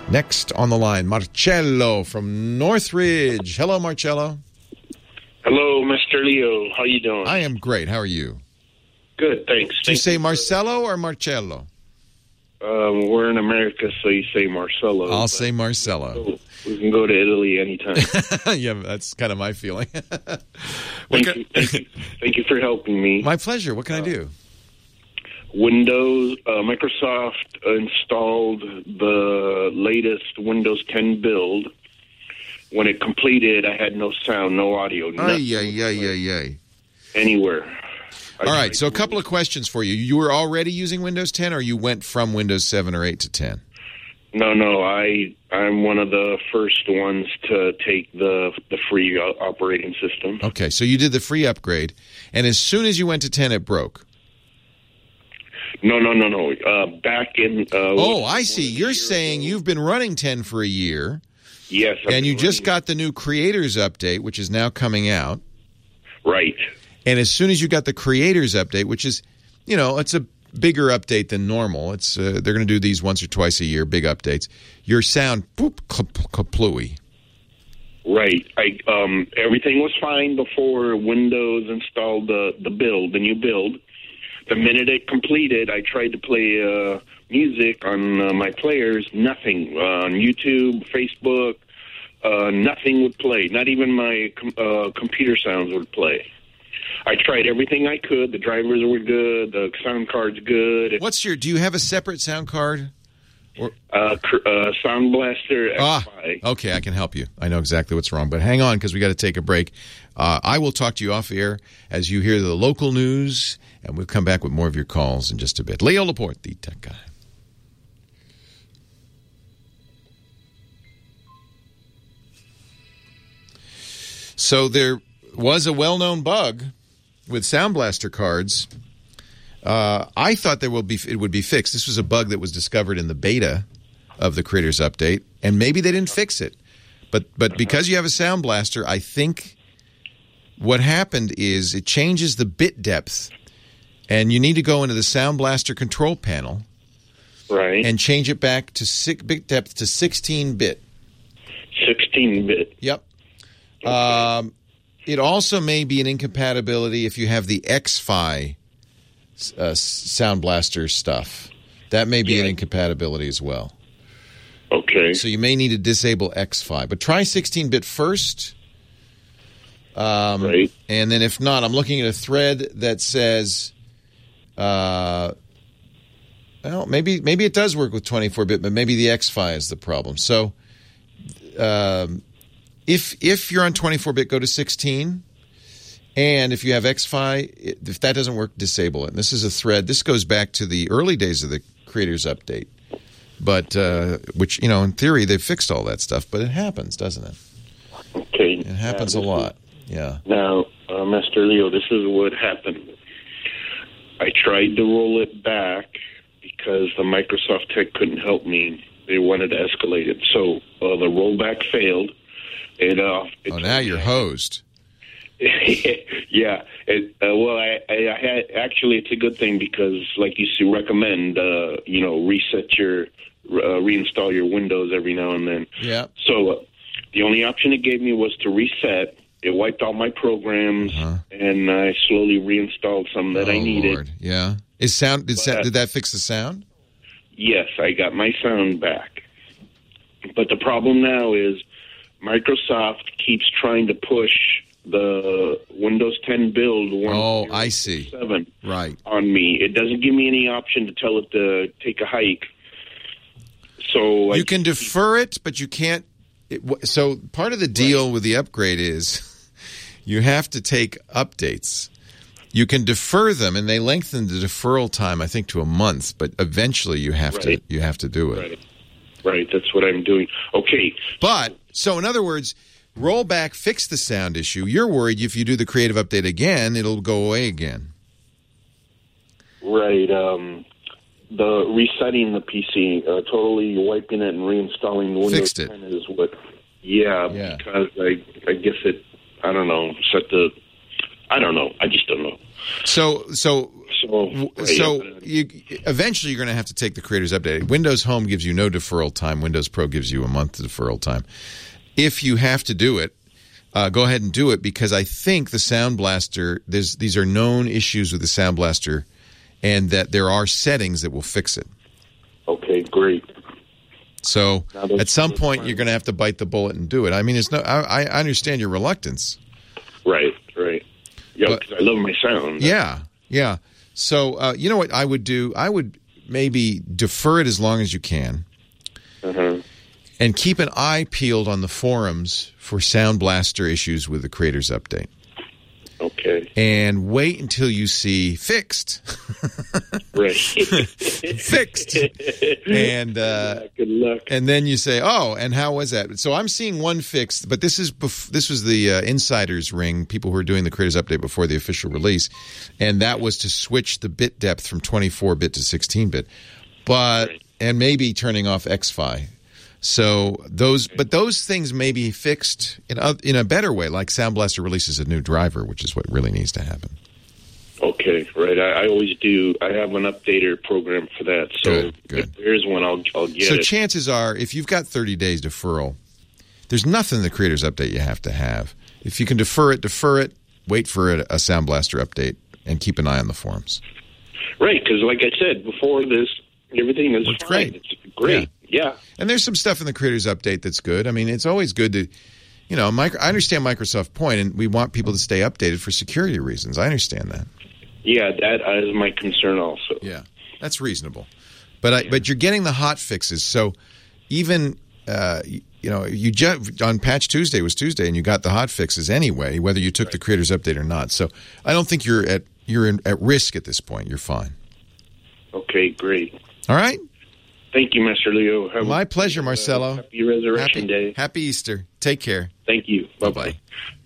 Next on the line, Marcello from Northridge. Hello, Marcello. Hello, Mr. Leo. How you doing? I am great. How are you? Good, thanks. Do you say Marcello or Marcello? We're in America, so you say Marcello. I'll say Marcello. We can go to Italy anytime. Yeah, that's kind of my feeling. Thank you for helping me. My pleasure. What can I do? Microsoft installed the latest Windows 10 build. When it completed, I had no sound, no audio, nothing anywhere. All right, so a couple of questions for you. You were already using Windows 10, or you went from Windows 7 or 8 to 10? No, I'm one of the first ones to take the free operating system. Okay, so you did the free upgrade, and as soon as you went to 10, it broke. No. Back in... I see. You're saying you've been running 10 for a year. Yes. And you just got the new Creators Update, which is now coming out. Right. And as soon as you got the Creators Update, which is, it's a bigger update than normal. It's they're going to do these once or twice a year, big updates. Your sound, kaplooey. Right. Everything was fine before Windows installed the build, the new build. The minute it completed, I tried to play music on my players. Nothing. On YouTube, Facebook, nothing would play. Not even my computer sounds would play. I tried everything I could. The drivers were good. The sound card's good. Do you have a separate sound card? Sound Blaster X5. Okay, I can help you. I know exactly what's wrong, but hang on because we got to take a break. I will talk to you off air as you hear the local news, and we'll come back with more of your calls in just a bit. Leo Laporte, the tech guy. So there was a well-known bug with Sound Blaster cards. I thought it would be fixed. This was a bug that was discovered in the beta of the Creators Update, and maybe they didn't fix it. But because you have a Sound Blaster, I think what happened is it changes the bit depth, and you need to go into the Sound Blaster control panel, right, and change it back to bit depth to 16-bit. 16-bit. Yep. Okay. It also may be an incompatibility if you have the XFi Sound Blaster stuff. That may be an incompatibility as well. Okay. So you may need to disable XFi. But try 16-bit first. Right. And then if not, I'm looking at a thread that says, maybe it does work with 24-bit, but maybe the XFi is the problem. So if you're on 24-bit, go to 16. And if you have XFi, if that doesn't work, disable it. And this is a thread. This goes back to the early days of the Creators Update. But, which, in theory, they've fixed all that stuff. But it happens, doesn't it? Okay. It happens a lot. Yeah. Now, Mr. Leo, this is what happened. I tried to roll it back because the Microsoft tech couldn't help me. They wanted to escalate it. So the rollback failed. Now you're hosed. Yeah. I had actually, it's a good thing because, like you recommend, reinstall your Windows every now and then. Yeah. So the only option it gave me was to reset. It wiped all my programs, and I slowly reinstalled some that I needed. Lord. Yeah. Did that fix the sound? Yes, I got my sound back. But the problem now is Microsoft keeps trying to push the Windows 10 build 1.7 right on me. It doesn't give me any option to tell it to take a hike. So you can defer it, but you can't. So part of the deal with the upgrade is you have to take updates. You can defer them, and they lengthen the deferral time, I think, to a month. But eventually, you have to do it. Right. That's what I'm doing. Okay. So in other words, roll back, fix the sound issue. You're worried if you do the Creative Update again, it'll go away again. Right. The resetting the PC, totally wiping it and reinstalling the Windows 10 is what. Yeah. Because I guess it. I don't know. I don't know. I just don't know. So right, you eventually you're going to have to take the Creators Update. Windows Home gives you no deferral time. Windows Pro gives you a month deferral time. If you have to do it, go ahead and do it, because I think the Sound Blaster, these are known issues with the Sound Blaster, and that there are settings that will fix it. Okay, great. So at some point you're going to have to bite the bullet and do it. I mean, I understand your reluctance. Right. Yeah, because I love my sound. Yeah. So you know what I would do? I would maybe defer it as long as you can, and keep an eye peeled on the forums for Sound Blaster issues with the Creators Update. Okay. And wait until you see fixed. Right. Fixed. And good luck. And then you say, "Oh, and how was that?" So I'm seeing one fixed, but this was the insiders ring, people who are doing the Creators Update before the official release, and that was to switch the bit depth from 24-bit to 16-bit, and maybe turning off XFi. So those things may be fixed in a better way, like Sound Blaster releases a new driver, which is what really needs to happen. Okay, right. I always do. I have an updater program for that. So good. If there's one, I'll get it. So chances are, if you've got 30 days deferral, there's nothing in the Creators Update you have to have. If you can defer it. Wait for a Sound Blaster update, and keep an eye on the forums. Right, because like I said before this, everything is It's fine. great. It's great. Yeah. And there's some stuff in the Creators Update that's good. I mean, it's always good to, I understand Microsoft Point, and we want people to stay updated for security reasons. I understand that. Yeah, that is my concern also. Yeah, that's reasonable. But you're getting the hot fixes. So even, on Patch Tuesday was Tuesday, and you got the hot fixes anyway, whether you took the Creators Update or not. So I don't think you're at risk at this point. You're fine. Okay, great. All right? Thank you, Mr. Leo. My pleasure, Marcelo. Happy Resurrection Day. Happy Easter. Take care. Thank you. Bye-bye.